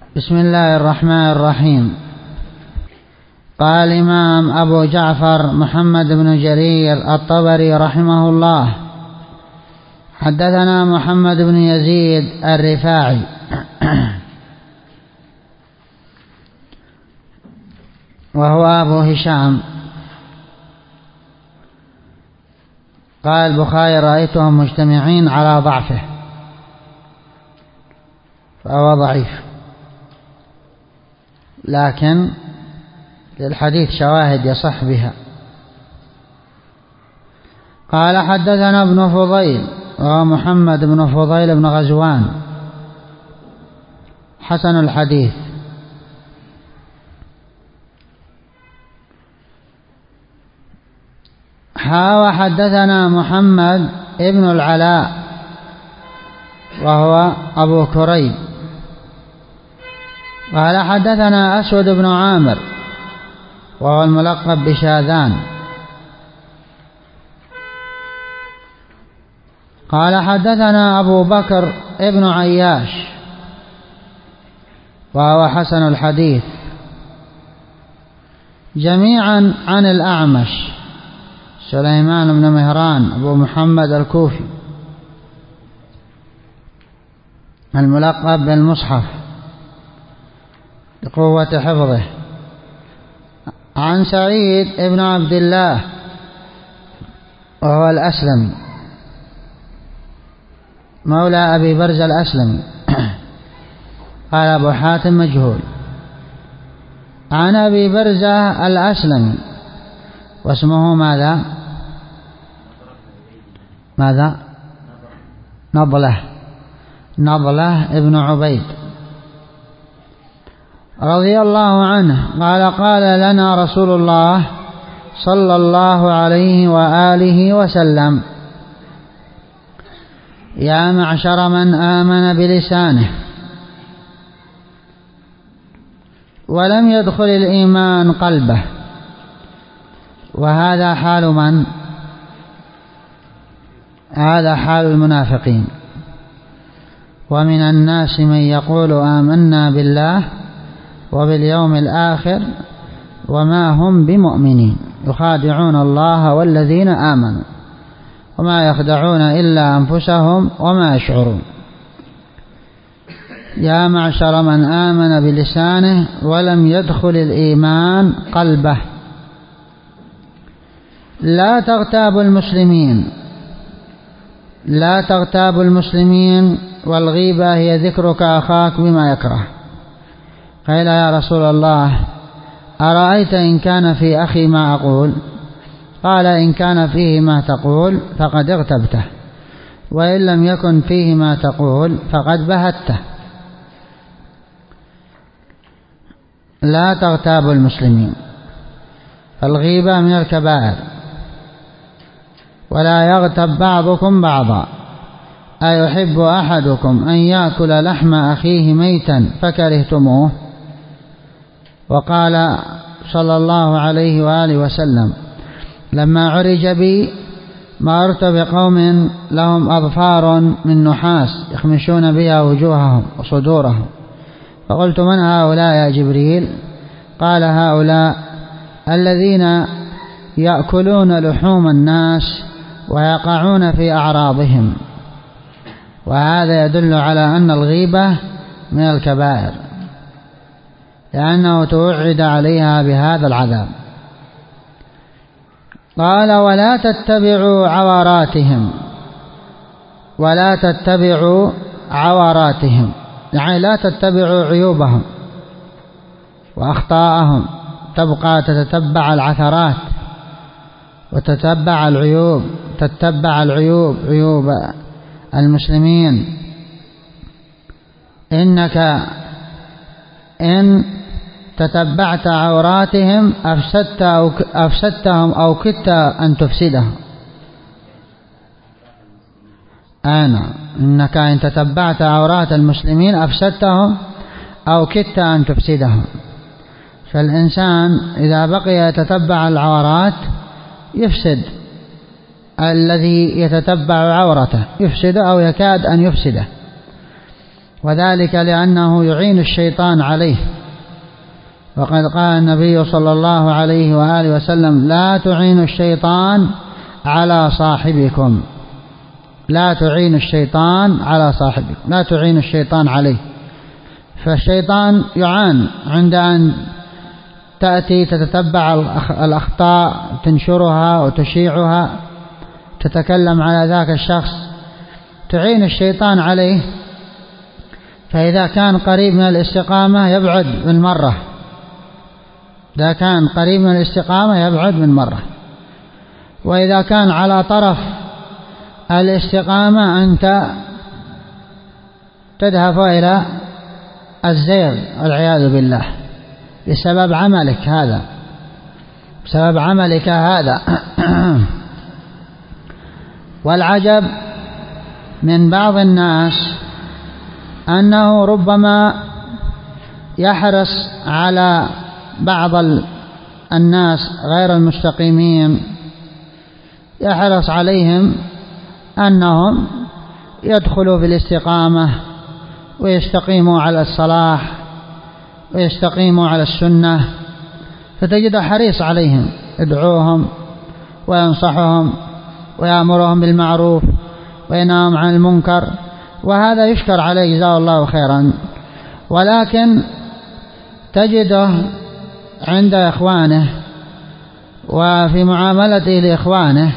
بسم الله الرحمن الرحيم. قال الإمام أبو جعفر محمد بن جرير الطبري رحمه الله: حدثنا محمد بن يزيد الرفاعي وهو أبو هشام. قال البخاري: رأيتهم مجتمعين على ضعفه، فهو ضعيف، لكن للحديث شواهد يصح بها. قال: حدثنا ابن فضيل وهو محمد بن فضيل بن غزوان حسن الحديث. وحدثنا محمد ابن العلاء وهو أبو كريب. قال: حدثنا أسود بن عامر وهو الملقب بشاذان. قال: حدثنا أبو بكر ابن عياش وهو حسن الحديث، جميعا عن الأعمش سليمان بن مهران أبو محمد الكوفي الملقب بالمصحف لقوة حفظه، عن سعيد بن عبد الله وهو الأسلمي مولى أبي برزة الأسلمي. قال أبو حاتم: مجهول. عن أبي برزة الأسلمي واسمه ماذا؟ نضلة ابن عبيد رضي الله عنه قال: قال لنا رسول الله صلى الله عليه وآله وسلم: يا معشر من آمن بلسانه ولم يدخل الإيمان قلبه. وهذا حال من؟ هذا حال المنافقين. ومن الناس من يقول آمنا بالله وباليوم الآخر وما هم بمؤمنين يخادعون الله والذين آمنوا وما يخدعون إلا أنفسهم وما يشعرون. يا معشر من آمن بلسانه ولم يدخل الإيمان قلبه. لا تغتابوا المسلمين، والغيبة هي ذكرك أخاك بما يكره. قيل: يا رسول الله، أرأيت إن كان في أخي ما أقول؟ قال: إن كان فيه ما تقول فقد اغتبته، وإن لم يكن فيه ما تقول فقد بهته. لا تغتابوا المسلمين، الغيبة من الكبائر. ولا يغتب بعضكم بعضا، أيحب أحدكم أن يأكل لحم أخيه ميتا فكرهتموه؟ وقال صلى الله عليه وآله وسلم: لما عرج بي مررت بقوم لهم أظفار من نحاس يخمشون بها وجوههم وصدورهم، فقلت: من هؤلاء يا جبريل؟ قال: هؤلاء الذين يأكلون لحوم الناس ويقعون في أعراضهم. وهذا يدل على أن الغيبة من الكبائر، لأنه توعد عليها بهذا العذاب. قال: ولا تتبعوا عوراتهم، يعني لا تتبعوا عيوبهم وأخطاءهم، تبقى تتتبع العثرات وتتبع العيوب، عيوب المسلمين. إنك إن تتبعت عوراتهم أفسدتهم أو كدت أن تفسدهم. إنك إن تتبعت عورات المسلمين أفسدتهم أو كدت أن تفسدهم. فالإنسان إذا بقي يتتبع العورات يفسد الذي يتتبع عورته، يفسد أو يكاد أن يفسده. وذلك لأنه يعين الشيطان عليه. وقد قال النبي صلى الله عليه وآله وسلم: لا تعين الشيطان على صاحبكم، لا تعين الشيطان على صاحبكم، لا تعين الشيطان عليه. فالشيطان يعان عند أن تأتي تتتبع الأخطاء، تنشرها وتشيعها، تتكلم على ذاك الشخص، تعين الشيطان عليه. فإذا كان قريب من الاستقامة يبعد من مرة، إذا كان قريب من الاستقامة يبعد من مرة. وإذا كان على طرف الاستقامة أنت تذهب إلى الزيغ والعياذ بالله بسبب عملك هذا، بسبب عملك هذا. والعجب من بعض الناس أنه ربما يحرص على بعض الناس غير المستقيمين، يحرص عليهم أنهم يدخلوا في الاستقامة ويستقيموا على الصلاح ويستقيموا على السنة، فتجد حريص عليهم، يدعوهم وينصحهم ويأمرهم بالمعروف وينهاهم عن المنكر، وهذا يشكر عليه جزاه الله خيرا. ولكن تجده عند إخوانه وفي معاملته لإخوانه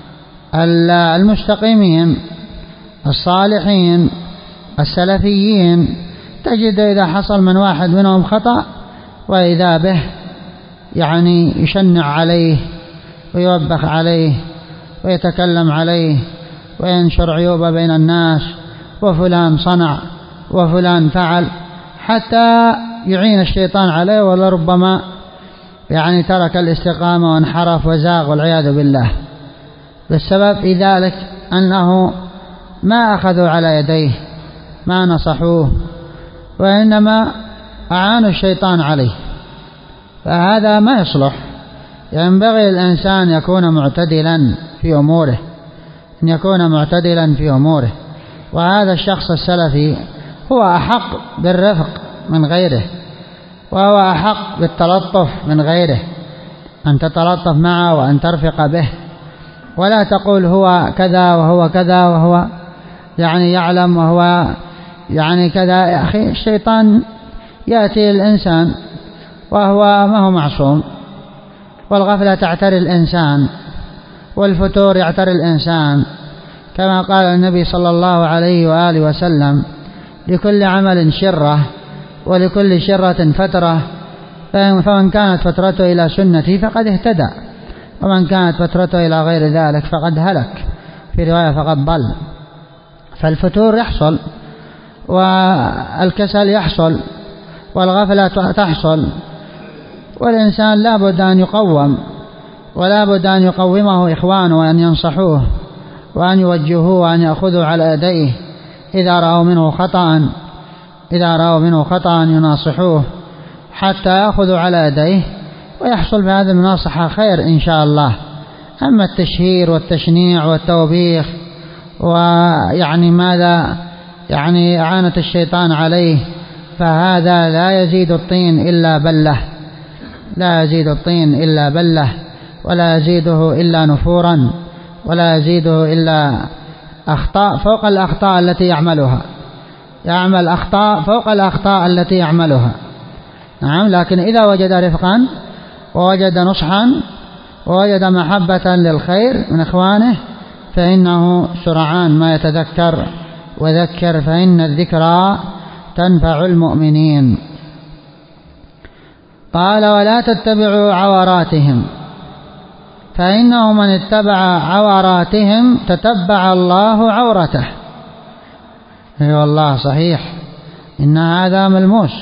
المستقيمين الصالحين السلفيين، تجد إذا حصل من واحد منهم خطأ وإذا به يعني يشنع عليه ويوبخ عليه ويتكلم عليه وينشر عيوبه بين الناس، وفلان صنع وفلان فعل، حتى يعين الشيطان عليه، ولربما يعني ترك الاستقامة وانحرف وزاغ والعياذ بالله. بالسبب في ذلك أنه ما أخذوا على يديه، ما نصحوه، وإنما أعانوا الشيطان عليه. فهذا ما يصلح. ينبغي الإنسان يكون معتدلا في أموره، أن يكون معتدلا في أموره. وهذا الشخص السلفي هو أحق بالرفق من غيره، وهو أحق بالتلطف من غيره، أن تتلطف معه وأن ترفق به، ولا تقول هو كذا وهو كذا وهو يعني يعلم وهو يعني كذا. يا أخي الشيطان يأتي الإنسان وهو ما هو معصوم، والغفلة تعتري الإنسان، والفتور يعتري الإنسان، كما قال النبي صلى الله عليه وآله وسلم: لكل عمل شرة ولكل شرة فترة، فمن كانت فترته إلى سنتي فقد اهتدى، ومن كانت فترته إلى غير ذلك فقد هلك، في رواية فقد ضل. فالفتور يحصل، والكسل يحصل، والغفلة تحصل، والإنسان لا بد أن يقوم، ولا بد أن يقومه إخوانه وأن ينصحوه وأن يوجهوه وأن يأخذوا على يديه إذا رأوا منه خطأ يناصحوه حتى يأخذوا على يديه، ويحصل بهذه المناصحة خير إن شاء الله. أما التشهير والتشنيع والتوبيخ ويعني ماذا يعني إعانة الشيطان عليه، فهذا لا يزيد الطين إلا بلة، لا يزيد الطين إلا بلة، ولا يزيده إلا نفورا، ولا يزيده إلا أخطاء فوق الأخطاء التي يعملها، يعمل أخطاء فوق الأخطاء التي يعملها. نعم. لكن إذا وجد رفقا ووجد نصحا ووجد محبة للخير من إخوانه فإنه سرعان ما يتذكر، وذكر فإن الذكرى تنفع المؤمنين. قال: ولا تتبعوا عوراتهم، فإنه من اتبع عوراتهم تتبع الله عورته. اي والله صحيح، إن هذا ملموس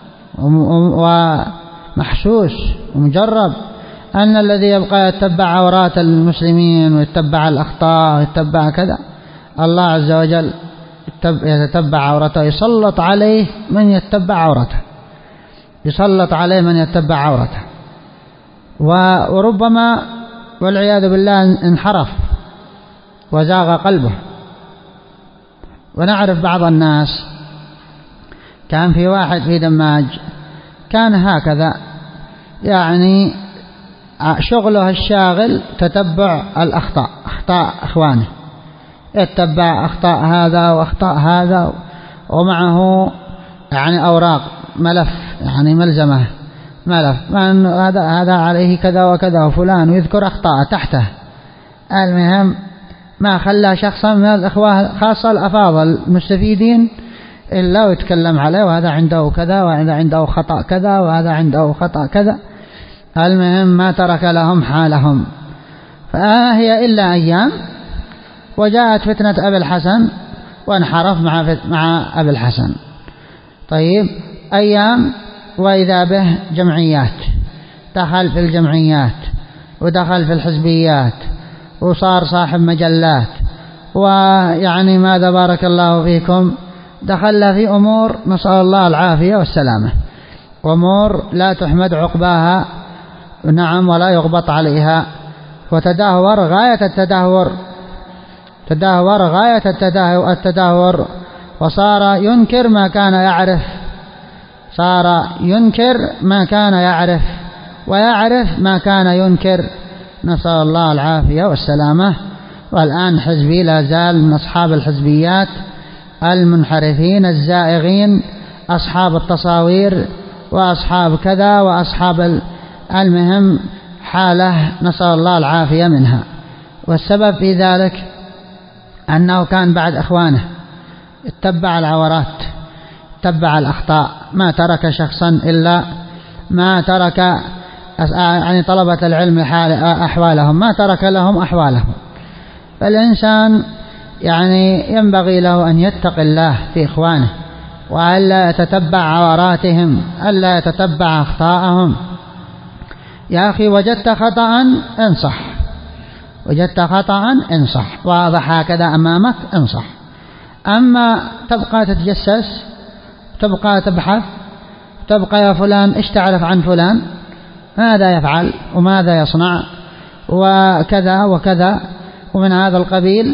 ومحسوس ومجرب، أن الذي يبقى يتبع عورات المسلمين ويتبع الأخطاء ويتبع كذا، الله عز وجل يتتبع عورته، يسلط عليه من يتبع عورته، يسلط عليه من يتبع عورته، وربما والعياذ بالله انحرف وزاغ قلبه. ونعرف بعض الناس كان في واحد في دماج كان هكذا، يعني شغله الشاغل تتبع الأخطاء، أخطاء إخوانه، يتبع أخطاء هذا وأخطاء هذا، ومعه يعني أوراق ملف، يعني ملزمة ملف من هذا عليه كذا وكذا وفلان، ويذكر أخطاء تحته. المهم ما خلى شخصا من الإخوة خاصة الأفاضل المستفيدين إلا ويتكلم عليه، وهذا عنده كذا، وهذا عنده خطأ كذا، وهذا عنده خطأ كذا. المهم ما ترك لهم حالهم. فهي إلا أيام وجاءت فتنة أبي الحسن وانحرف مع أبي الحسن. طيب أيام وإذا به جمعيات، دخل في الجمعيات ودخل في الحزبيات وصار صاحب مجلات، ويعني ماذا بارك الله فيكم دخل في أمور نسأل الله العافية والسلامة، أمور لا تحمد عقباها نعم ولا يغبط عليها، وتدهور غاية التدهور، تدهور غاية التدهور، وصار ينكر ما كان يعرف، صار ينكر ما كان يعرف ويعرف ما كان ينكر، نسأل الله العافية والسلامة. والآن حزبي لا زال من أصحاب الحزبيات المنحرفين الزائغين، أصحاب التصاوير وأصحاب كذا وأصحاب المهم حالة نسأل الله العافية منها. والسبب في ذلك أنه كان بعد إخوانه اتبع العورات، اتبع الأخطاء، ما ترك شخصا إلا ما ترك يعني طلبة العلم أحوالهم، ما ترك لهم أحوالهم. فالإنسان يعني ينبغي له أن يتقي الله في إخوانه، وألا يتتبع عوراتهم، ألا يتتبع أخطاءهم. يا أخي وجدت خطأ انصح، وجدت خطأ انصح، واضح هكذا أمامك انصح. أما تبقى تتجسس، تبقى تبحث، تبقى يا فلان إيش تعرف عن فلان، ماذا يفعل وماذا يصنع وكذا وكذا ومن هذا القبيل،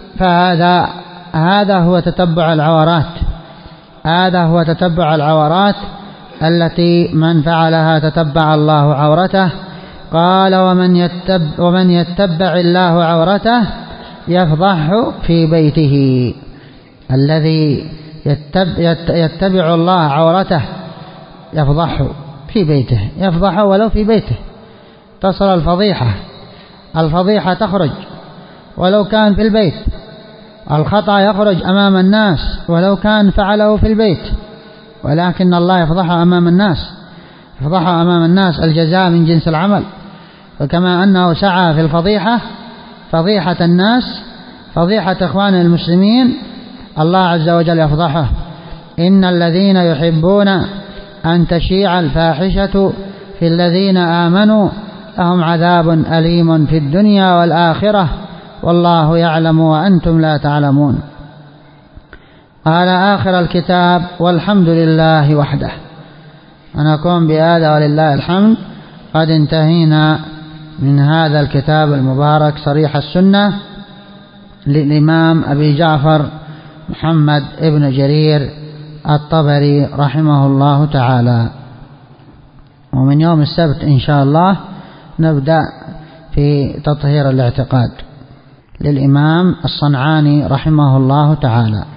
فهذا هو تتبع العورات، هذا هو تتبع العورات التي من فعلها تتبع الله عورته. قال ومن يتبع الله عورته يفضحه في بيته. الذي يتبع الله عورته يفضحه في بيته، يفضحه ولو في بيته، تصل الفضيحة تخرج ولو كان في البيت، الخطأ يخرج أمام الناس ولو كان فعله في البيت، ولكن الله يفضحه أمام الناس، يفضحه أمام الناس، الجزاء من جنس العمل. وكما أنه سعى في الفضيحة، فضيحة الناس، فضيحة إخوان المسلمين، الله عز وجل يفضحه. إن الذين يحبون أن تشيع الفاحشة في الذين آمنوا لهم عذاب أليم في الدنيا والآخرة والله يعلم وأنتم لا تعلمون. قال آخر الكتاب والحمد لله وحده. ونكون بهذا ولله الحمد قد انتهينا من هذا الكتاب المبارك صريح السنة للإمام أبي جعفر محمد ابن جرير الطبري رحمه الله تعالى. ومن يوم السبت إن شاء الله نبدأ في تطهير الاعتقاد للإمام الصنعاني رحمه الله تعالى.